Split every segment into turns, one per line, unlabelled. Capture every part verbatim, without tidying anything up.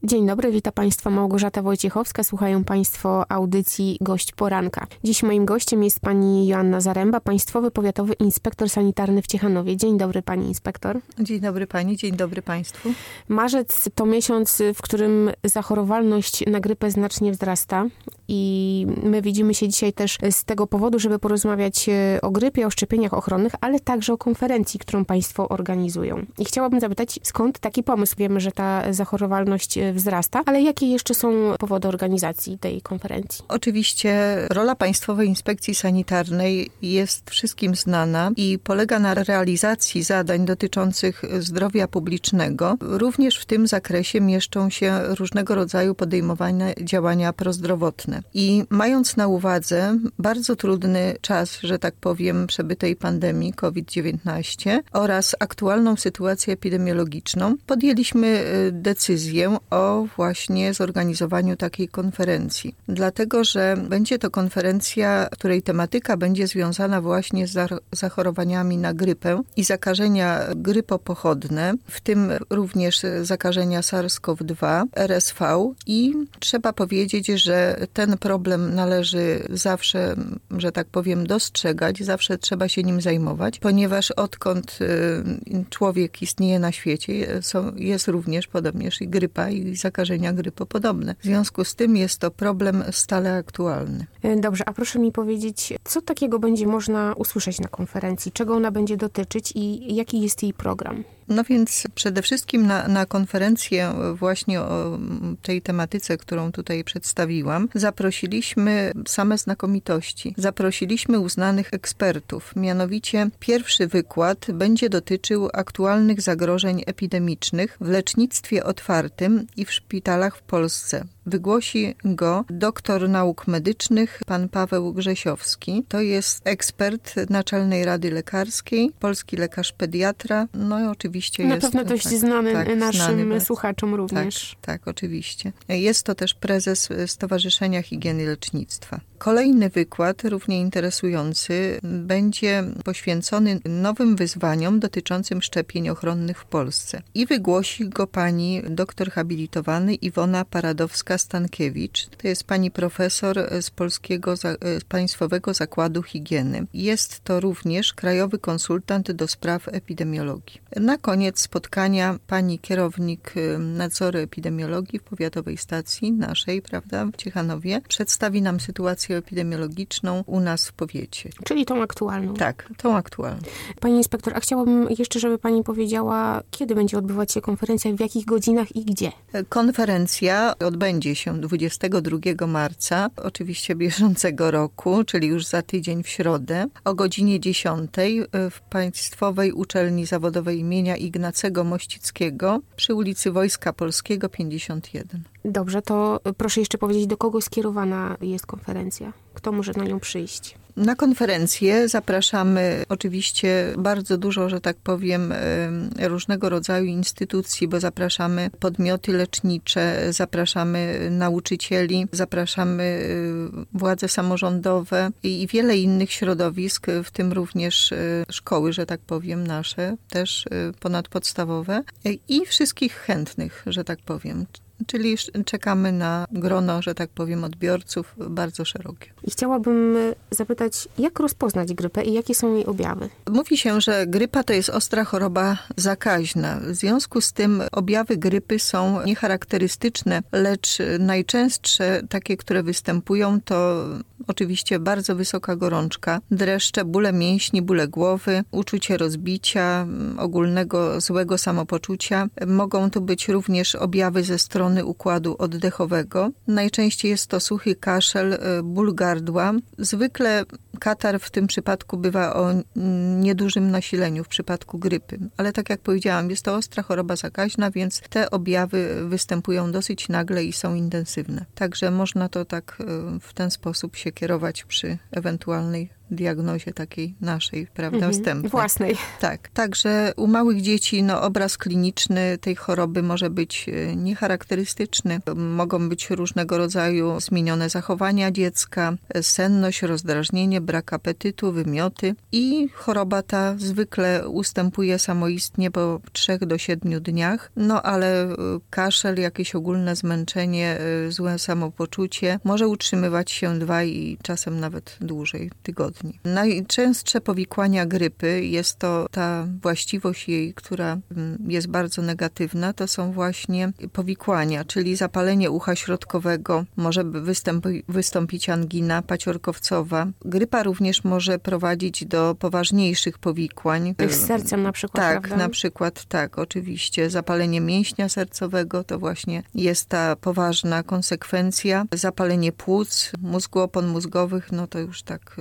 Dzień dobry, witam Państwa Małgorzata Wojciechowska. Słuchają Państwo audycji Gość Poranka. Dziś moim gościem jest pani Joanna Zaręba, Państwowy Powiatowy Inspektor Sanitarny w Ciechanowie. Dzień dobry pani inspektor.
Dzień dobry pani, dzień dobry państwu.
Marzec to miesiąc, w którym zachorowalność na grypę znacznie wzrasta i my widzimy się dzisiaj też z tego powodu, żeby porozmawiać o grypie, o szczepieniach ochronnych, ale także o konferencji, którą Państwo organizują. I chciałabym zapytać, skąd taki pomysł? Wiemy, że ta zachorowalność wzrasta, ale jakie jeszcze są powody organizacji tej konferencji?
Oczywiście rola Państwowej Inspekcji Sanitarnej jest wszystkim znana i polega na realizacji zadań dotyczących zdrowia publicznego. Również w tym zakresie mieszczą się różnego rodzaju podejmowane działania prozdrowotne. I mając na uwadze bardzo trudny czas, że tak powiem, przebytej pandemii COVID dziewiętnaście oraz aktualną sytuację epidemiologiczną, podjęliśmy decyzję o właśnie zorganizowaniu takiej konferencji. Dlatego, że będzie to konferencja, której tematyka będzie związana właśnie z zachorowaniami na grypę i zakażenia grypopochodne, w tym również zakażenia SARS-CoV dwa, R S V i trzeba powiedzieć, że ten problem należy zawsze, że tak powiem, dostrzegać, zawsze trzeba się nim zajmować, ponieważ odkąd człowiek istnieje na świecie, jest również podobnież i grypa i zakażenia grypopodobne. W związku z tym jest to problem stale aktualny.
Dobrze, a proszę mi powiedzieć, co takiego będzie można usłyszeć na konferencji? Czego ona będzie dotyczyć i jaki jest jej program?
No więc przede wszystkim na, na konferencję właśnie o tej tematyce, którą tutaj przedstawiłam, zaprosiliśmy same znakomitości. Zaprosiliśmy uznanych ekspertów. Mianowicie pierwszy wykład będzie dotyczył aktualnych zagrożeń epidemicznych w lecznictwie otwartym i w szpitalach w Polsce. Wygłosi go doktor nauk medycznych, pan Paweł Grzesiowski. To jest ekspert Naczelnej Rady Lekarskiej, polski lekarz pediatra, no i oczywiście
Na
jest...
pewno dość
tak,
znany
tak,
naszym
znany
słuchaczom również.
Tak, tak, oczywiście. Jest to też prezes Stowarzyszenia Higieny Lecznictwa. Kolejny wykład, równie interesujący, będzie poświęcony nowym wyzwaniom dotyczącym szczepień ochronnych w Polsce. I wygłosi go pani doktor habilitowany Iwona Paradowska-Stankiewicz. To jest pani profesor z Polskiego z Państwowego Zakładu Higieny. Jest to również krajowy konsultant do spraw epidemiologii. Na koniec spotkania pani kierownik nadzoru epidemiologii w powiatowej stacji naszej, prawda, w Ciechanowie, przedstawi nam sytuację epidemiologiczną u nas w powiecie.
Czyli tą aktualną.
Tak, tą aktualną.
Pani inspektor, a chciałabym jeszcze, żeby pani powiedziała, kiedy będzie odbywać się konferencja, w jakich godzinach i gdzie? Konferencja
odbędzie się dwudziestego drugiego marca, oczywiście bieżącego roku, czyli już za tydzień w środę, o godzinie dziesiątej w Państwowej Uczelni Zawodowej imienia Ignacego Mościckiego przy ulicy Wojska Polskiego pięćdziesiąt jeden.
Dobrze, to proszę jeszcze powiedzieć, do kogo skierowana jest konferencja? Kto może na nią przyjść?
Na konferencję zapraszamy oczywiście bardzo dużo, że tak powiem, różnego rodzaju instytucji, bo zapraszamy podmioty lecznicze, zapraszamy nauczycieli, zapraszamy władze samorządowe i wiele innych środowisk, w tym również szkoły, że tak powiem, nasze, też ponadpodstawowe i wszystkich chętnych, że tak powiem. Czyli czekamy na grono, że tak powiem, odbiorców bardzo szerokie.
I chciałabym zapytać, jak rozpoznać grypę i jakie są jej objawy?
Mówi się, że grypa to jest ostra choroba zakaźna. W związku z tym objawy grypy są niecharakterystyczne, lecz najczęstsze takie, które występują, to oczywiście bardzo wysoka gorączka, dreszcze, bóle mięśni, bóle głowy, uczucie rozbicia, ogólnego złego samopoczucia. Mogą tu być również objawy ze strony układu oddechowego. Najczęściej jest to suchy kaszel, ból gardła. Zwykle katar w tym przypadku bywa o niedużym nasileniu w przypadku grypy. Ale tak jak powiedziałam, jest to ostra choroba zakaźna, więc te objawy występują dosyć nagle i są intensywne. Także można to tak w ten sposób się kierować przy ewentualnej diagnozie takiej naszej, prawda,
Mhm.
wstępnej.
Własnej.
Tak. Także u małych dzieci no, obraz kliniczny tej choroby może być niecharakterystyczny. Mogą być różnego rodzaju zmienione zachowania dziecka, senność, rozdrażnienie, brak apetytu, wymioty i choroba ta zwykle ustępuje samoistnie po trzech do siedmiu dniach, no ale kaszel, jakieś ogólne zmęczenie, złe samopoczucie może utrzymywać się dwa i czasem nawet dłużej tygodni. Najczęstsze powikłania grypy, jest to ta właściwość jej, która jest bardzo negatywna, to są właśnie powikłania, czyli zapalenie ucha środkowego, może wystąpi, wystąpić angina paciorkowcowa. Grypa również może prowadzić do poważniejszych powikłań.
Z sercem na przykład,
Tak,
prawda?
na przykład, tak, oczywiście. Zapalenie mięśnia sercowego to właśnie jest ta poważna konsekwencja. Zapalenie płuc, mózgu opon mózgowych, no to już tak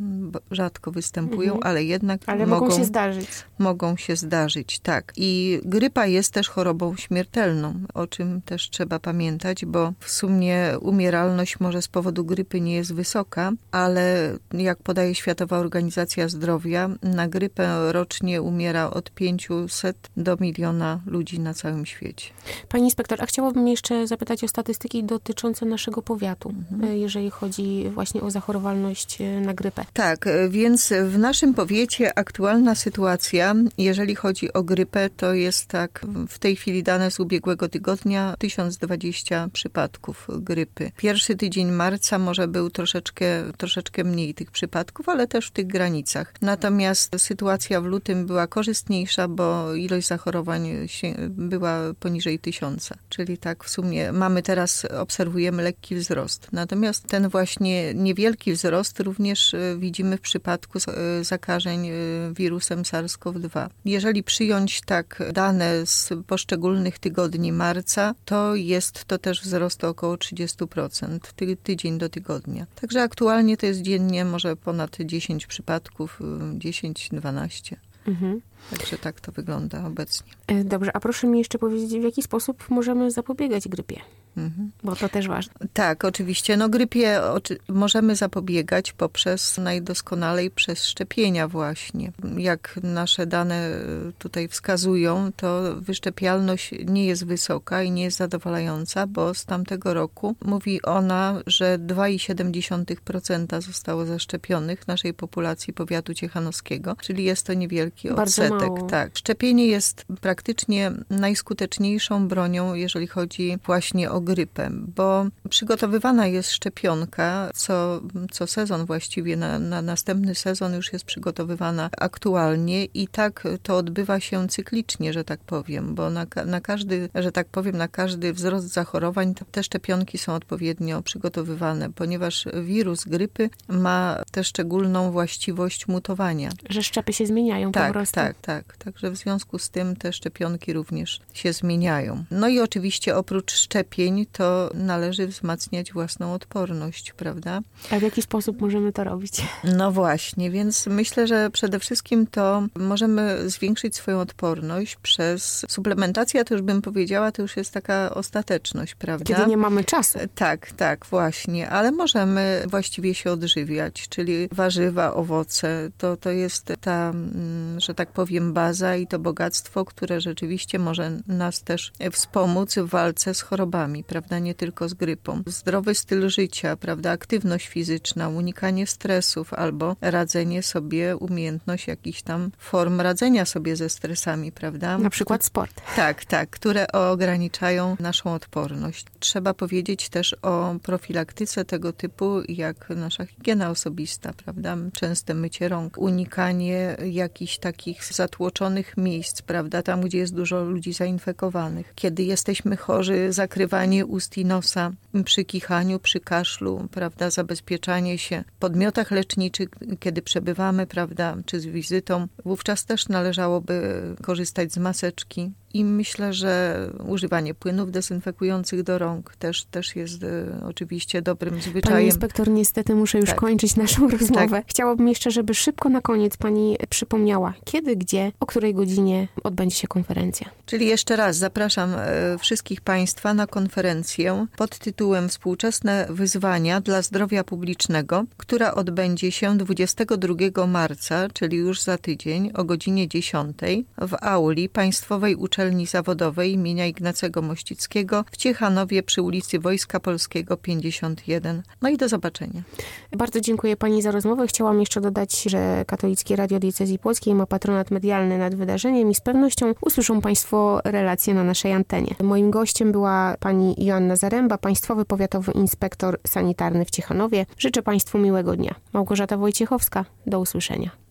rzadko występują, mhm. ale jednak
ale
mogą,
mogą się zdarzyć.
Mogą się zdarzyć, tak. I grypa jest też chorobą śmiertelną, o czym też trzeba pamiętać, bo w sumie umieralność może z powodu grypy nie jest wysoka, ale jak podaje Światowa Organizacja Zdrowia, na grypę rocznie umiera od pięciuset do miliona ludzi na całym świecie.
Pani inspektor, a chciałabym jeszcze zapytać o statystyki dotyczące naszego powiatu, mhm. jeżeli chodzi właśnie o zachorowalność na grypę.
Tak, więc w naszym powiecie aktualna sytuacja, jeżeli chodzi o grypę, to jest tak, w tej chwili dane z ubiegłego tygodnia, tysiąc dwadzieścia przypadków grypy. Pierwszy tydzień marca może był troszeczkę, troszeczkę mniej tych przypadków, ale też w tych granicach. Natomiast sytuacja w lutym była korzystniejsza, bo ilość zachorowań się, była poniżej tysiąca. Czyli tak w sumie mamy teraz, obserwujemy lekki wzrost. Natomiast ten właśnie niewielki wzrost również widzimy w przypadku zakażeń wirusem SARS-CoV dwa. Jeżeli przyjąć tak dane z poszczególnych tygodni marca, to jest to też wzrost o około trzydzieści procent, ty, tydzień do tygodnia. Także aktualnie to jest dziennie może ponad dziesięć przypadków, dziesięć dwanaście. Mhm. Także tak to wygląda obecnie.
Dobrze, a proszę mi jeszcze powiedzieć, w jaki sposób możemy zapobiegać grypie? Mhm. Bo to też ważne.
Tak, oczywiście. No grypie oczy- możemy zapobiegać poprzez najdoskonalej przez szczepienia właśnie. Jak nasze dane tutaj wskazują, to wyszczepialność nie jest wysoka i nie jest zadowalająca, bo z tamtego roku mówi ona, że dwa i siedem procent zostało zaszczepionych naszej populacji powiatu ciechanowskiego, czyli jest to niewielki odsetek. Tak. Szczepienie jest praktycznie najskuteczniejszą bronią, jeżeli chodzi właśnie o grypę, bo przygotowywana jest szczepionka co, co sezon właściwie, na, na następny sezon już jest przygotowywana aktualnie i tak to odbywa się cyklicznie, że tak powiem, bo na, na każdy, że tak powiem, na każdy wzrost zachorowań te szczepionki są odpowiednio przygotowywane, ponieważ wirus grypy ma tę szczególną właściwość mutowania.
Że szczepy się zmieniają
tak,
po prostu.
Tak, tak. Także w związku z tym te szczepionki również się zmieniają. No i oczywiście oprócz szczepień to należy wzmacniać własną odporność, prawda?
A w jaki sposób możemy to robić?
No właśnie, więc myślę, że przede wszystkim to możemy zwiększyć swoją odporność przez suplementację, to już bym powiedziała, to już jest taka ostateczność, prawda?
Kiedy nie mamy czasu.
Tak, tak, właśnie, ale możemy właściwie się odżywiać, czyli warzywa, owoce, to, to jest ta, że tak powiem, baza i to bogactwo, które rzeczywiście może nas też wspomóc w walce z chorobami, prawda, nie tylko z grypą. Zdrowy styl życia, prawda, aktywność fizyczna, unikanie stresów albo radzenie sobie, umiejętność jakichś tam form radzenia sobie ze stresami, prawda?
Na przykład sport.
Tak, tak, które ograniczają naszą odporność. Trzeba powiedzieć też o profilaktyce tego typu, jak nasza higiena osobista, prawda? Częste mycie rąk, unikanie jakichś takich zatłoczonych miejsc, prawda? Tam, gdzie jest dużo ludzi zainfekowanych. Kiedy jesteśmy chorzy, zakrywanie ust i nosa przy kichaniu, przy kaszlu, prawda? Zabezpieczanie się w podmiotach leczniczych, kiedy przebywamy, prawda? Czy z wizytą. Wówczas też należałoby korzystać z maseczki I myślę, że używanie płynów dezynfekujących do rąk też, też jest oczywiście dobrym zwyczajem.
Pani inspektor, niestety muszę już tak. kończyć naszą rozmowę. Tak. Chciałabym jeszcze, żeby szybko na koniec pani przypomniała, kiedy, gdzie, o której godzinie odbędzie się konferencja.
Czyli jeszcze raz zapraszam wszystkich państwa na konferencję pod tytułem Współczesne wyzwania dla zdrowia publicznego, która odbędzie się dwudziestego drugiego marca, czyli już za tydzień, o godzinie dziesiątej w auli Państwowej Uczelni Zawodowej imienia Ignacego Mościckiego w Ciechanowie przy ulicy Wojska Polskiego pięćdziesiąt jeden. No i do zobaczenia.
Bardzo dziękuję pani za rozmowę. Chciałam jeszcze dodać, że Katolickie Radio Diecezji Płockiej ma patronat medialny nad wydarzeniem i z pewnością usłyszą państwo relacje na naszej antenie. Moim gościem była pani Joanna Zaręba, Państwowy Powiatowy Inspektor Sanitarny w Ciechanowie. Życzę państwu miłego dnia. Małgorzata Wojciechowska, do usłyszenia.